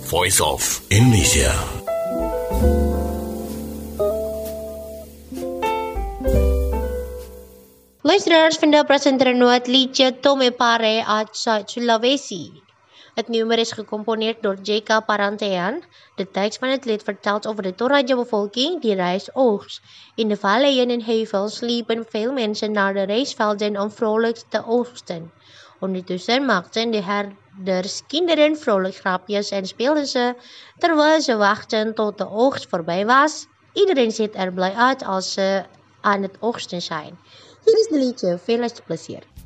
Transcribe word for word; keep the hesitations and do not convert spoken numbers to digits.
Voice of Indonesia. Luisteraars, vandaag presenteren we het liedje Tome Pare uit Zuid-Sulawesi. Het nummer is gecomponeerd door J K Parantean. De tekst van het lied vertelt over de Toraja-bevolking die reist oogst. In de valleien en heuvels liepen veel mensen naar de rijstvelden om vrolijk te oogsten. Ondertussen maakten de herderskinderen vrolijk grapjes en speelden ze, terwijl ze wachten tot de oogst voorbij was. Iedereen ziet er blij uit als ze aan het oogsten zijn. Hier is het liedje. Veel plezier.